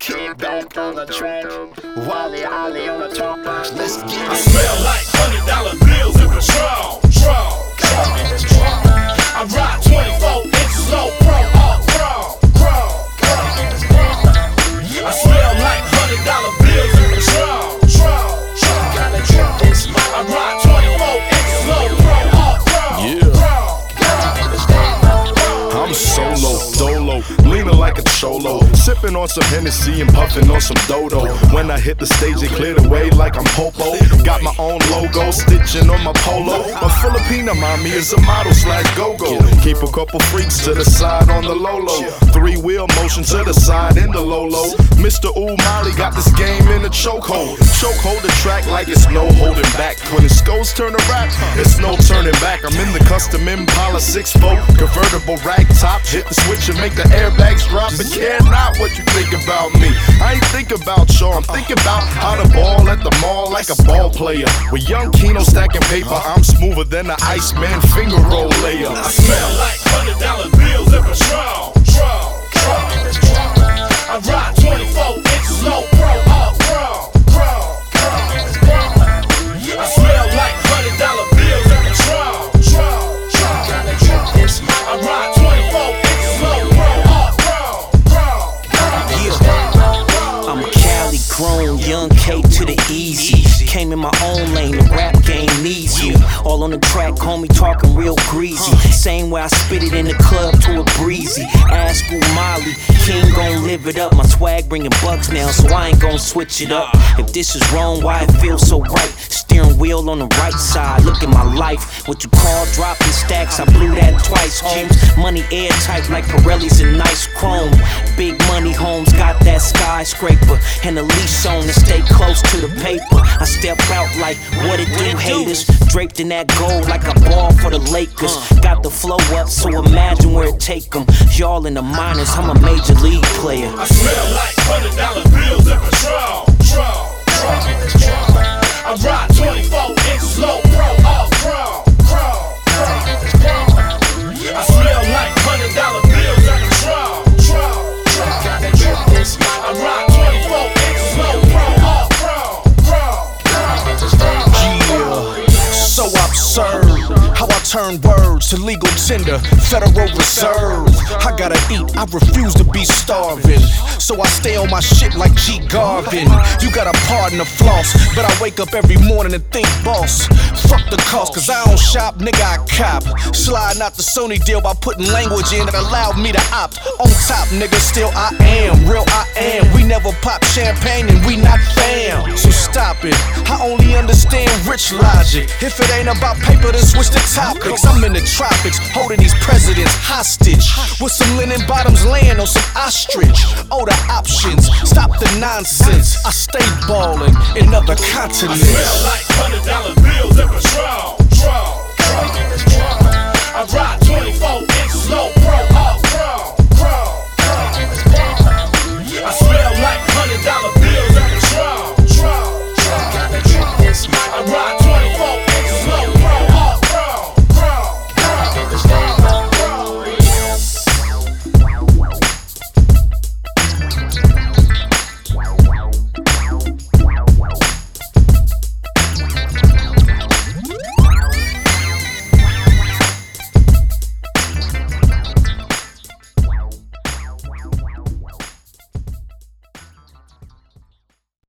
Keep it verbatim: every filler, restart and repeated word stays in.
Kick back on the track, Wally Ollie on the talk box. Let's get it. I smell like hundred dollar bills and Patron. Tron, I ride twenty-four inches low, pro, all chrome, chrome, I smell like hundred dollar bills and Patron. Tron, Gotta drip this. I ride twenty-four inches low, pro, all chrome, Yeah. I'm solo, dolo, leaning like a cholo, sipping on some Hennessy and puffing on some Dodo. When I hit the stage, it cleared away like I'm Popo. Got my own logo, stitching on my polo. A Filipina mommy is a model slash go-go. Keep a couple freaks to the side on the Lolo. Three-wheel motion to the side in the Lolo. Mister Umali got this game in a chokehold. Chokehold the track like it's no holding back. When the skulls turn to rap, it's no turning back. I'm in the custom Impala six four convertible rag top. Hit the switch and make the airbags drop. But care not what you think about me. I ain't think about y'all. I'm thinking about how to ball at the mall like a ball player. With young Keno stacking paper, I'm smoother than the Iceman finger roll layer. I smell like hundred dollar bills and Patron. Tron, I ride twenty-four inches low, pro, all chrome, chrome, I smell like hundred dollar bills and Patron. Gotta drip this. I ride twenty-four inches low, pro, all chrome, chrome. I'm Cali grown, young K to the easy. Came in my own lane, the rap game needs you. All on the track, homie, talking real greasy. Same way I spit it in the club to a breezy. Ask Umali, King gon' live it up. My swag bringing bucks now, so I ain't gon' switch it up. If this is wrong, why it feels so right? Steering wheel on the right side, look at my life. What you call dropping stacks, I blew that twice, James. Money airtight like Pirelli's in nice chrome. Big money homes got that skyscraper. And a leash on to stay close to the paper. I step out like, what it do, haters? Draped in that gold like a ball for the Lakers. Got the flow up, so imagine where it take them. Y'all in the minors, I'm a major league player. I smell like hundred dollar bills and Patron. Tron, I ride twenty-four inches low, pro, all chrome, chrome, I smell like hundred dollar bills and Patron. Gotta drip this. I ride twenty-four inches low, pro, all chrome, Yeah, so absurd how I turn words to legal tender, Federal Reserve. I gotta eat, I refuse to be starving, so I stay on my shit like G Garvin. You gotta pardon the floss, but I wake up every morning and think, boss, fuck the cost, cause I don't shop, nigga, I cop. Sliding out the Sony deal by putting language in that allowed me to opt. On top, nigga, still I am, real I am. We never pop champagne and we not fam, so stop it. I only understand rich logic. If it ain't about paper, then switch the topics. I'm in the tropics, holding these presidents hostage, with some linen bottoms laying on some ostrich. Oh, the options, stop the nonsense. I stay ballin' in other continents. I smell like hundred dollar bills and Patron.